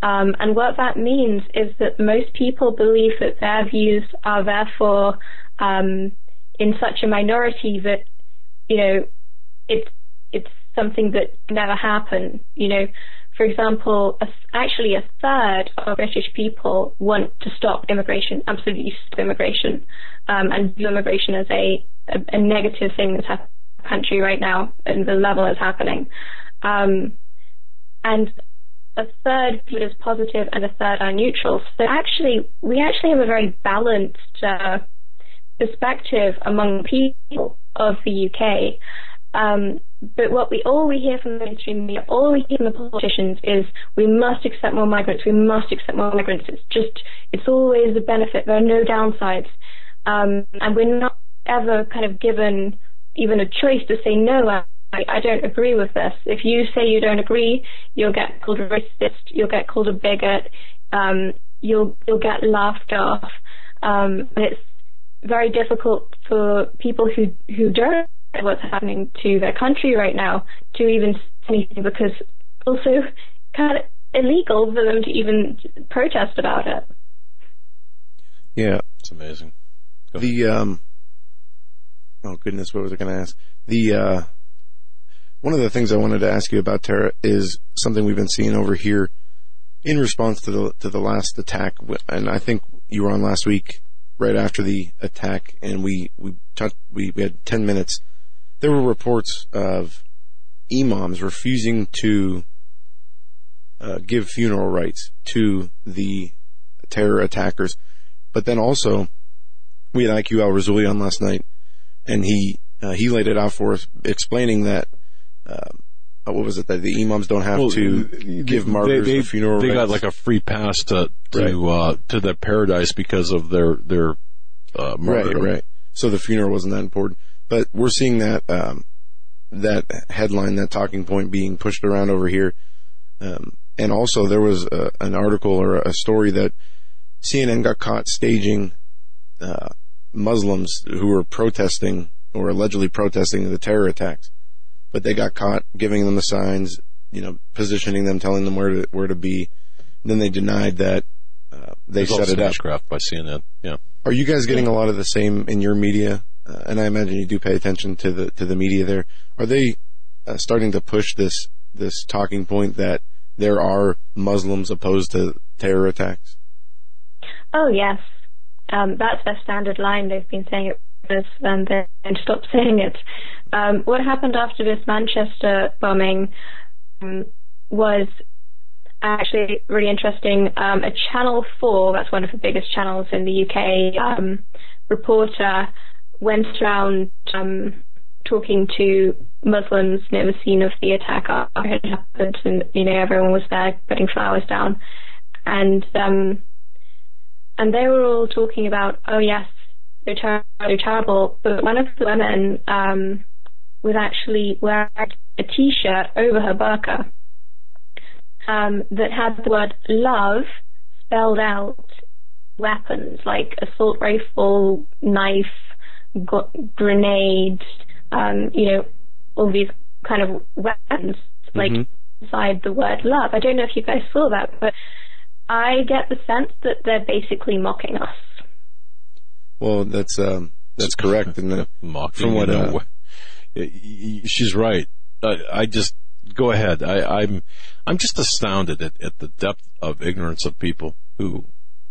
Um, and what that means is that most people believe that their views are therefore um, in such a minority that, you know, it's it's something that can never happen. You know, for example, a, actually a third of British people want to stop immigration, absolutely stop immigration, um, and view immigration as a, a, a negative thing that's happening in the country right now, and the level it's happening. Um, and a third view it as positive, and a third are neutral. So actually, we actually have a very balanced uh, perspective among people of the U K. Um, but what we all we hear from the mainstream media, all we hear from the politicians is we must accept more migrants, we must accept more migrants. It's just, it's always a benefit. There are no downsides. Um, and we're not ever kind of given even a choice to say, no, I, I don't agree with this. If you say you don't agree, you'll get called a racist, you'll get called a bigot, um, you'll, you'll get laughed off. Um, and it's very difficult for people who, who don't what's happening to their country right now to even say anything, because also kind of illegal for them to even protest about it. Yeah, it's amazing. Go the um, oh goodness, what was I going to ask? The uh, one of the things I wanted to ask you about, Tara, is something we've been seeing over here in response to the to the last attack, and I think you were on last week, right after the attack, and we we talked, we, we had ten minutes. There were reports of imams refusing to uh, give funeral rites to the terror attackers. But then also, we had I Q Al-Razuli on last night, and he uh, he laid it out for us, explaining that, uh, what was it, that the imams don't have well, to they, give martyrs they, they, the funeral They rites. got like a free pass to to, right. uh, to the paradise because of their, their uh, martyrdom. Right, right. So the funeral wasn't that important. But we're seeing that um, that headline, that talking point being pushed around over here. Um, and also there was a, an article or a story that C N N got caught staging uh, Muslims who were protesting or allegedly protesting the terror attacks. But they got caught giving them the signs, you know, positioning them, telling them where to where to be. And then they denied that uh, they set it up. Stagecraft by C N N. Yeah. Are you guys getting a lot of the same in your media? Uh, and I imagine you do pay attention to the to the media there. Are they uh, starting to push this this talking point that there are Muslims opposed to terror attacks? Oh yes, um, that's their standard line. They've been saying it for this, and they didn't stop saying it. Um, what happened after this Manchester bombing um, was actually really interesting. Um, a Channel four, that's one of the biggest channels in the U K, um, reporter went around um, talking to Muslims near the scene of the attack after it happened, and you know everyone was there putting flowers down, and um, and they were all talking about, oh yes, they're, ter- they're terrible. But one of the women um, was actually wearing a T-shirt over her burqa um, that had the word love spelled out, weapons like assault rifle, knife, grenades, um, you know, all these kind of weapons, like mm-hmm. inside the word love. I don't know if you guys saw that, but I get the sense that they're basically mocking us. Well, that's um, that's correct. And the, mocking, from what you know, uh, she's right. I, I just go ahead. I, I'm I'm just astounded at, at the depth of ignorance of people who.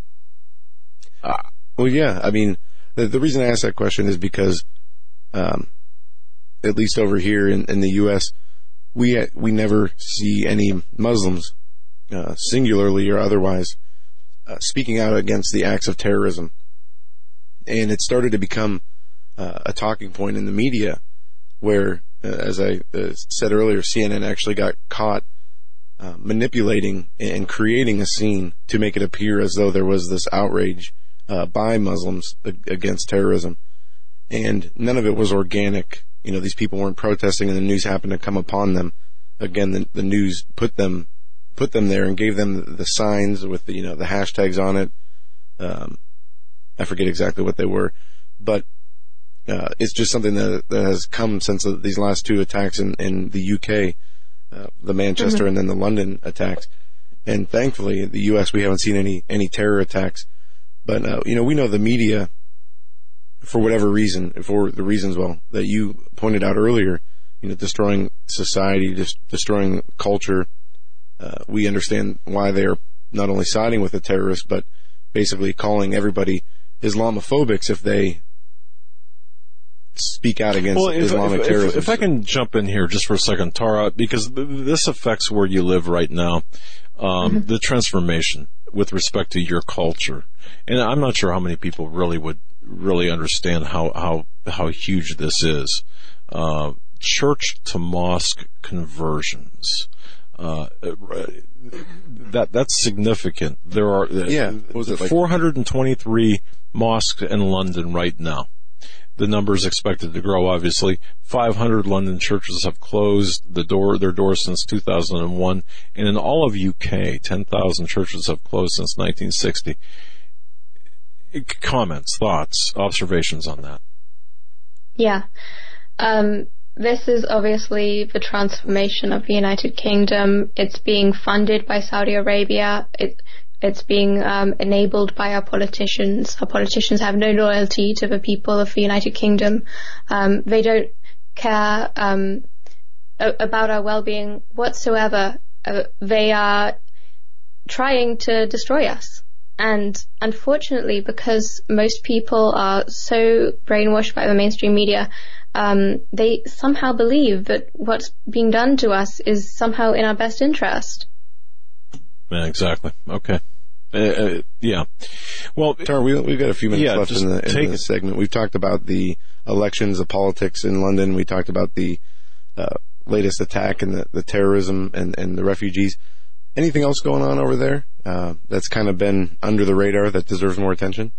Uh, well, yeah. I mean. The, the reason I ask that question is because, um, at least over here in, in the U S, we we never see any Muslims, uh, singularly or otherwise, uh, speaking out against the acts of terrorism. And it started to become uh, a talking point in the media, where, uh, as I uh, said earlier, C N N actually got caught uh, manipulating and creating a scene to make it appear as though there was this outrage Uh, by Muslims against terrorism, and none of it was organic. You know, these people weren't protesting, and the news happened to come upon them. Again, the, the news put them put them there and gave them the, the signs with the you know the hashtags on it. Um, I forget exactly what they were, but uh, it's just something that that has come since these last two attacks in, in the U K, uh, the Manchester mm-hmm. and then the London attacks. And thankfully, the U S, we haven't seen any, any terror attacks. But, uh, you know, we know the media, for whatever reason, for the reasons, well, that you pointed out earlier, you know, destroying society, just destroying culture. Uh, we understand why they're not only siding with the terrorists, but basically calling everybody Islamophobics if they speak out against well, if, Islamic if, terrorism. If, if I can jump in here just for a second, Tara, because this affects where you live right now, um, mm-hmm. the transformation with respect to your culture. And I'm not sure how many people really would really understand how, how, how huge this is. Uh, church to mosque conversions. Uh, that, that's significant. There are, yeah, what was it, like four hundred twenty-three mosques in London right now. The number is expected to grow, obviously. five hundred London churches have closed the door, their doors since two thousand one. And in all of U K, ten thousand churches have closed since nineteen sixty. Comments, thoughts, observations on that? Yeah. Um, this is obviously the transformation of the United Kingdom. It's being funded by Saudi Arabia. It, It's being um, enabled by our politicians. Our politicians have no loyalty to the people of the United Kingdom. Um, they don't care um, a- about our well-being whatsoever. Uh, they are trying to destroy us. And unfortunately, because most people are so brainwashed by the mainstream media, um, they somehow believe that what's being done to us is somehow in our best interest. Yeah, exactly. Okay. Uh, uh, yeah. Well, Tara, we, we've got a few minutes yeah, left in the, in the segment. We've talked about the elections, the politics in London. We talked about the uh, latest attack and the, the terrorism and, and the refugees. Anything else going on over there uh, that's kind of been under the radar that deserves more attention?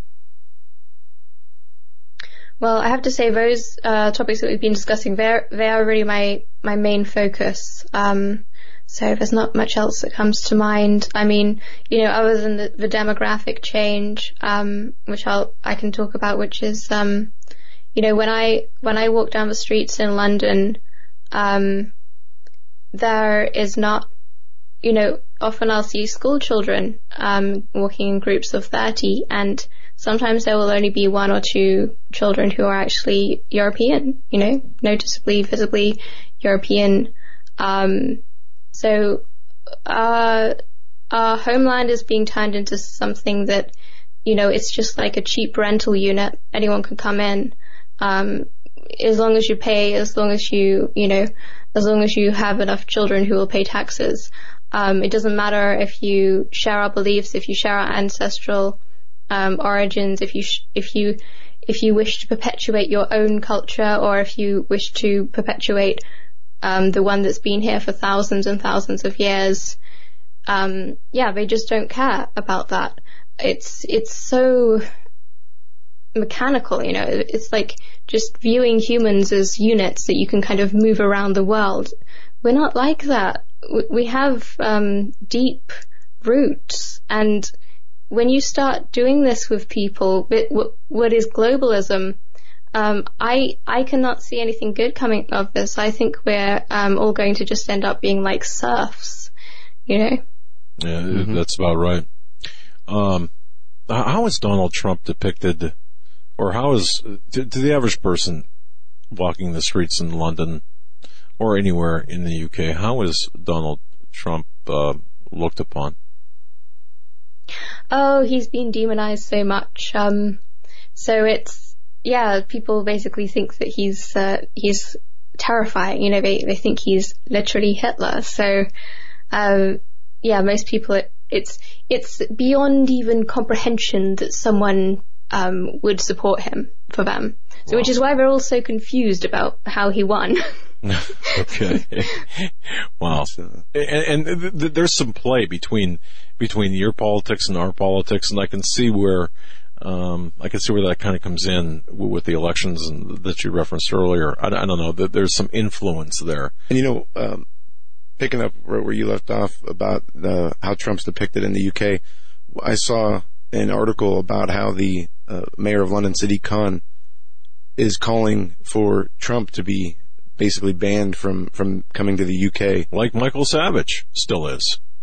Well, I have to say those uh, topics that we've been discussing, they're, they are really my, my main focus. Um, so there's not much else that comes to mind. I mean, you know, other than the, the demographic change, um, which I'll, I can talk about, which is, um, you know, when I, when I walk down the streets in London, um, there is not, you know, often I'll see school children, um, walking in groups of thirty, and sometimes there will only be one or two children who are actually European, you know, noticeably, visibly European. Um, so, uh, our homeland is being turned into something that, you know, it's just like a cheap rental unit. Anyone can come in, um, as long as you pay, as long as you, you know, as long as you have enough children who will pay taxes. Um, it doesn't matter if you share our beliefs, if you share our ancestral um, origins, if you sh- if you if you wish to perpetuate your own culture, or if you wish to perpetuate um, the one that's been here for thousands and thousands of years. Um, yeah, they just don't care about that. It's it's so mechanical, you know. It's like just viewing humans as units that you can kind of move around the world. We're not like that. We have um, deep roots, and when you start doing this with people, what is globalism? Um, I I cannot see anything good coming of this. I think we're um, all going to just end up being like serfs, you know. Yeah, mm-hmm. That's about right. Um, how is Donald Trump depicted, or how is to, to the average person walking the streets in London or anywhere in the U K, how is Donald Trump uh, looked upon? Oh, he's been demonized so much. Um, so it's, yeah, people basically think that he's uh, he's terrifying. You know, they, they think he's literally Hitler. So, um, yeah, most people, it, it's it's beyond even comprehension that someone um, would support him for them. So, wow. Which is why they're all so confused about how he won. Okay. Wow. And, and th- th- there's some play between between your politics and our politics, and I can see where um, I can see where that kind of comes in with the elections and that you referenced earlier. I, I don't know that there's some influence there. And you know, um, picking up where you left off about the, how Trump's depicted in the U K, I saw an article about how the uh, mayor of London, Sadiq Khan, is calling for Trump to be basically banned from, from coming to the U K. Like Michael Savage still is.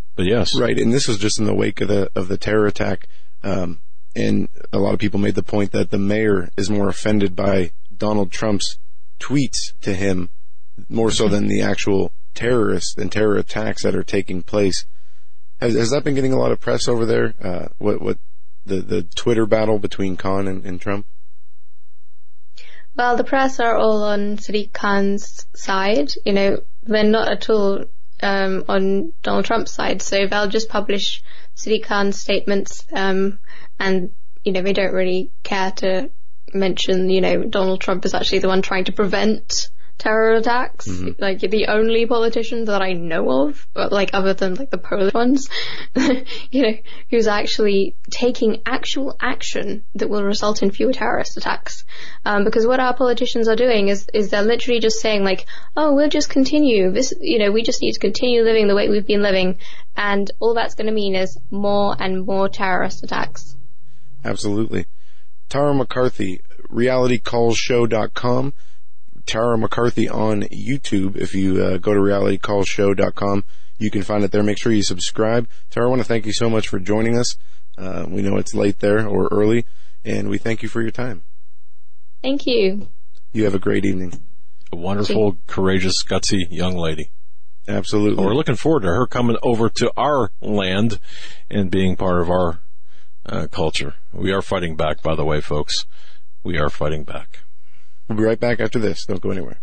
But yes. Right, and this was just in the wake of the of the terror attack, um, and a lot of people made the point that the mayor is more offended by Donald Trump's tweets to him, more so than the actual terrorists and terror attacks that are taking place. Has, has that been getting a lot of press over there? Uh, what what the, the Twitter battle between Khan and, and Trump? Well, the press are all on Sadiq Khan's side. You know, they're not at all um, on Donald Trump's side. So they'll just publish Sadiq Khan's statements, um, and, you know, they don't really care to mention, you know, Donald Trump is actually the one trying to prevent terror attacks. Mm-hmm. Like, the only politician that I know of, like, other than, like, the Polish ones, you know, who's actually taking actual action that will result in fewer terrorist attacks. Um, because what our politicians are doing is, is they're literally just saying, like, oh, we'll just continue. This, you know, we just need to continue living the way we've been living. And all that's going to mean is more and more terrorist attacks. Absolutely. Tara McCarthy, reality calls show dot com. Tara McCarthy on YouTube. If you uh, go to reality calls show dot com, you can find it there. Make sure you subscribe. Tara, I want to thank you so much for joining us. Uh, we know it's late there or early, and we thank you for your time. Thank you. You have a great evening. A wonderful, courageous, gutsy young lady. Absolutely. Well, we're looking forward to her coming over to our land and being part of our uh, culture. We are fighting back, by the way, folks. We are fighting back. We'll be right back after this. Don't go anywhere.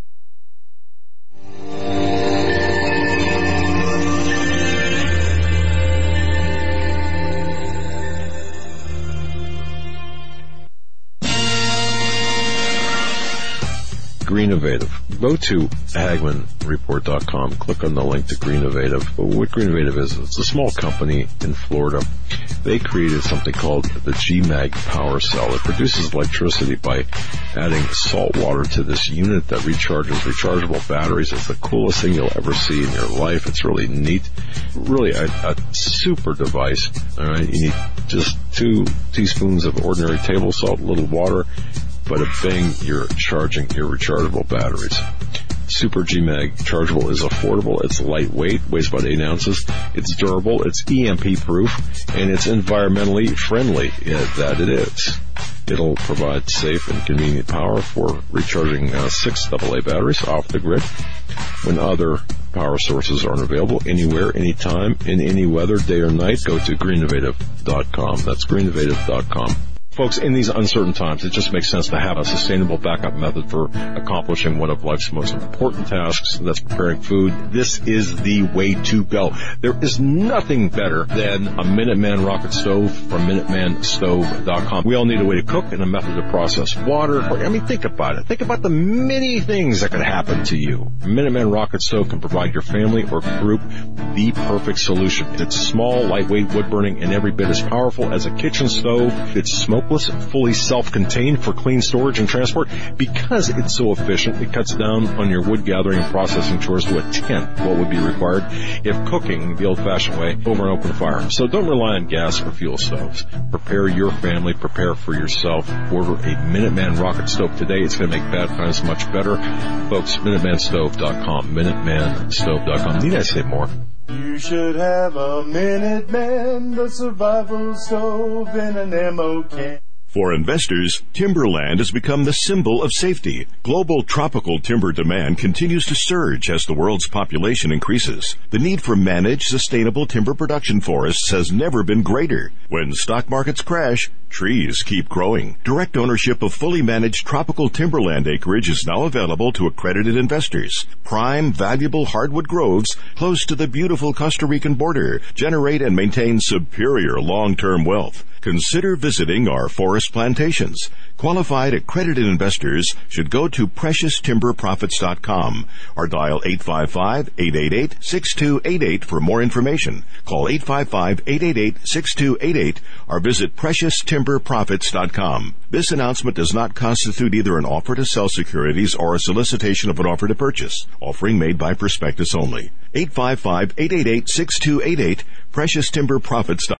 Greenovative. Go to Hagman Report dot com. Click on the link to Greenovative. What Greenovative is, it's a small company in Florida. They created something called the G MAG Power Cell. It produces electricity by adding salt water to this unit that recharges rechargeable batteries. It's the coolest thing you'll ever see in your life. It's really neat. Really a, a super device. All right, you need just two teaspoons of ordinary table salt, a little water. But a bang, you're charging your rechargeable batteries. Super G MAG chargeable is affordable. It's lightweight, weighs about eight ounces. It's durable. It's E M P proof, and it's environmentally friendly. Yeah, that it is. It'll provide safe and convenient power for recharging uh, six double A batteries off the grid when other power sources aren't available, anywhere, anytime, in any weather, day or night. Go to Greenovative dot com. That's Greenovative dot com. Folks, in these uncertain times, it just makes sense to have a sustainable backup method for accomplishing one of life's most important tasks, and that's preparing food. This is the way to go. There is nothing better than a Minuteman rocket stove from Minuteman Stove dot com. We all need a way to cook and a method to process water. I mean, think about it. Think about the many things that could happen to you. A Minuteman rocket stove can provide your family or group the perfect solution. It's small, lightweight, wood-burning, and every bit as powerful as a kitchen stove. It's smoke fully self-contained for clean storage and transport. Because it's so efficient, it cuts down on your wood gathering and processing chores to a tenth what would be required if cooking the old-fashioned way over an open fire. So don't rely on gas or fuel stoves. Prepare your family, prepare for yourself. Order a Minuteman rocket stove today. It's going to make bad times much better. Folks, Minuteman Stove dot com. Minuteman Stove dot com. Need I say more? You should have a Minuteman, the survival stove in an ammo can. For investors, timberland has become the symbol of safety. Global tropical timber demand continues to surge as the world's population increases. The need for managed, sustainable timber production forests has never been greater. When stock markets crash, trees keep growing. Direct ownership of fully managed tropical timberland acreage is now available to accredited investors. Prime, valuable hardwood groves close to the beautiful Costa Rican border generate and maintain superior long-term wealth. Consider visiting our forest plantations. Qualified accredited investors should go to precious timber profits dot com or dial eight five five, eight eight eight, six two eight eight for more information. Call eight five five, eight eight eight, six two eight eight or visit precious timber profits dot com. This announcement does not constitute either an offer to sell securities or a solicitation of an offer to purchase. Offering made by prospectus only. eight five five, eight eight eight, six two eight eight, Precious Timber Profits dot com.